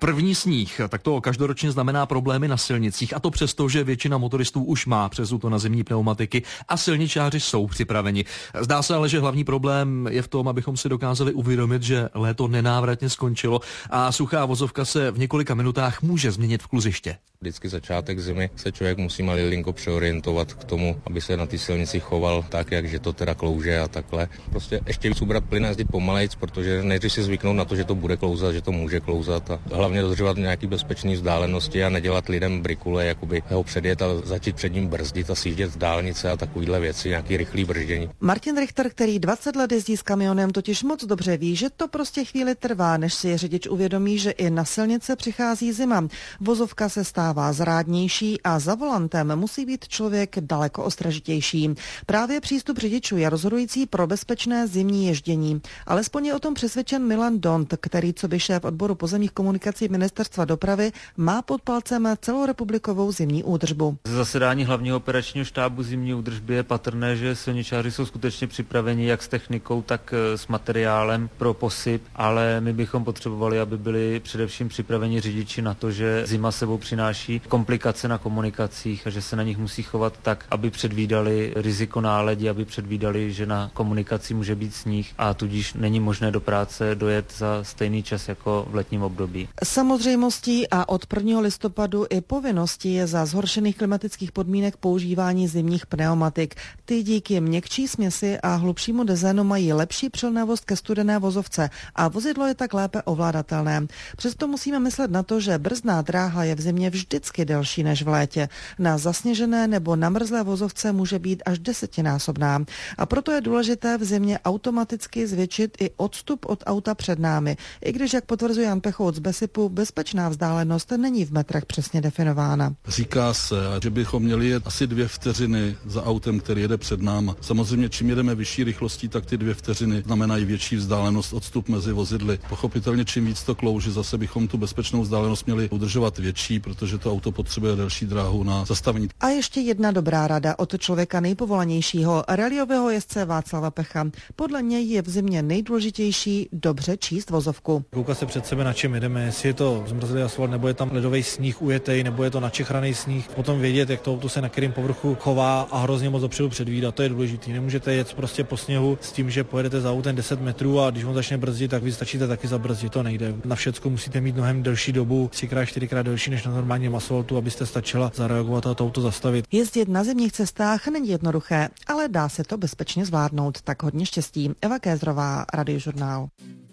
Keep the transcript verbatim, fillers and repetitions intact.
První sníh, tak to každoročně znamená problémy na silnicích, a to přesto, že většina motoristů už má přesuto na zimní pneumatiky a silničáři jsou připraveni. Zdá se ale, že hlavní problém je v tom, abychom si dokázali uvědomit, že léto nenávratně skončilo a suchá vozovka se v několika minutách může změnit v kluziště. Vždycky začátek zimy se člověk musí malinko přeorientovat k tomu, aby se na té silnici choval tak, jak že to teda klouže a takhle. Prostě ještě víc ubrat plyn a jezdit pomalejc, protože nejdřív si zvyknout na to, že to bude klouzat, že to může klouzat a hlavně dodržovat nějaký bezpečný vzdálenosti a nedělat lidem brikule, jakoby ho předjet a začít před ním brzdit a sjíždět z dálnice a takovýhle věci, nějaký rychlý brždění. Martin Richter, který dvacet let jezdí s kamionem, totiž moc dobře ví, že to prostě chvíli trvá, než si řidič uvědomí, že i na silnice přichází zima. Vozovka se stává zrádnější a za volantem musí být člověk daleko ostražitější. Právě přístup řidičů je rozhodující pro bezpečné zimní ježdění. Alespoň je o tom přesvědčen Milan Dont, který co by šéf odboru pozemních komunikací Ministerstva dopravy má pod palcem celorepublikovou zimní údržbu. Ze zasedání hlavního operačního štábu zimní údržby je patrné, že silničáři jsou skutečně připraveni jak s technikou, tak s materiálem pro posyp, ale my bychom potřebovali, aby byli především připraveni řidiči na to, že zima sebou přináší komplikace na komunikacích a že se na nich musí chovat tak, aby předvídali riziko náledí, aby předvídali, že na komunikaci může být sníh a tudíž není možné do práce dojet za stejný čas jako v letním období. Samozřejmostí a od prvního listopadu i povinností je za zhoršených klimatických podmínek používání zimních pneumatik. Ty díky měkčí směsi a hlubšímu dezénu mají lepší přilnavost ke studené vozovce a vozidlo je tak lépe ovládatelné. Přesto musíme myslet na to, že brzdná dráha je v zimě vždycky delší než v létě. Na zasněžené nebo namrzlé vozovce může být až desetinásobná. A proto je důležité v zimě automaticky zvětšit i odstup od auta před námi. I když, jak potvrzuje Jan Pechout z Besipu, bezpečná vzdálenost není v metrech přesně definována. Říká se, že bychom měli jet asi dvě vteřiny za autem, který jede před náma. Samozřejmě, čím jedeme vyšší rychlostí, tak ty dvě vteřiny znamenají větší vzdálenost, odstup mezi vozidly. Pochopitelně, čím víc to klouže, zase bychom tu bezpečnou vzdálenost měli udržovat větší, protože to auto potřebuje delší dráhu na zastavení. A ještě jedna dobrá rada od člověka nejpovolanějšího, rallyového jezdce Václava Pecha. Podle něj je v zimě nejdůležitější dobře číst vozovku. Koukat se před sebe, na čem jedeme, jestli je to zmrzlý asfalt, nebo je tam ledový sníh ujetej, nebo je to načechraný sníh. Potom vědět, jak to auto se na kterém povrchu chová a hrozně moc dopředu předvídat. To je důležité. Nemůžete jet prostě po sněhu s tím, že pojedete za autem deset metrů a když on začne brzdit, tak vy stačíte taky zabrzdit. To nejde. Na všecko musíte mít mnohem delší dobu, třikrát, čtyřikrát delší než na normálním asfaltu, abyste stačila zareagovat a to auto zastavit. Jezdit na zimních cestách není jednoduché, ale dá se to bezpečně zvládnout. Tak hodně štěstí. Eva Kézrová, Radiožurnál.